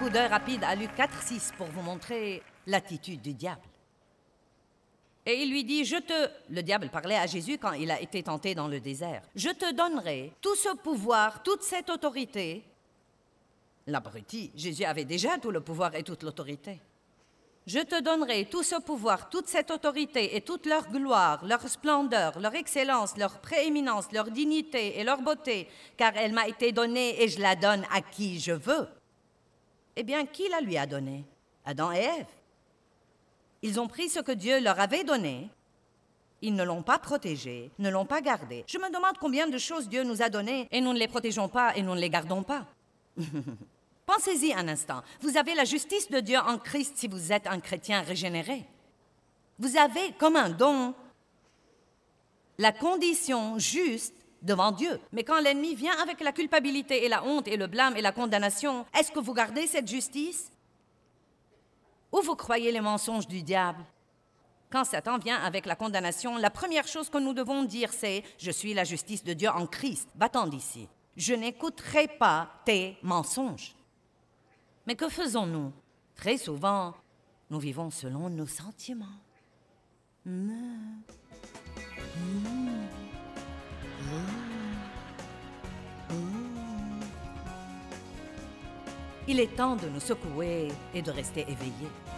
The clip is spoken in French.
coup d'œil rapide à Luc 4,6 pour vous montrer l'attitude du diable. Et il lui dit, le diable parlait à Jésus quand il a été tenté dans le désert, « Je te donnerai tout ce pouvoir, toute cette autorité. » L'abruti, Jésus avait déjà tout le pouvoir et toute l'autorité. « Je te donnerai tout ce pouvoir, toute cette autorité et toute leur gloire, leur splendeur, leur excellence, leur prééminence, leur dignité et leur beauté, car elle m'a été donnée et je la donne à qui je veux. » Eh bien, qui la lui a donnée? Adam et Ève. Ils ont pris ce que Dieu leur avait donné. Ils ne l'ont pas protégé, ne l'ont pas gardé. Je me demande combien de choses Dieu nous a données et nous ne les protégeons pas et nous ne les gardons pas. Pensez-y un instant. Vous avez la justice de Dieu en Christ si vous êtes un chrétien régénéré. Vous avez comme un don la condition juste devant Dieu. Mais quand l'ennemi vient avec la culpabilité et la honte et le blâme et la condamnation, est-ce que vous gardez cette justice? Ou vous croyez les mensonges du diable? Quand Satan vient avec la condamnation, la première chose que nous devons dire, c'est « Je suis la justice de Dieu en Christ. Va-t'en d'ici. Je n'écouterai pas tes mensonges. » Mais que faisons-nous? Très souvent, nous vivons selon nos sentiments. Il est temps de nous secouer et de rester éveillés.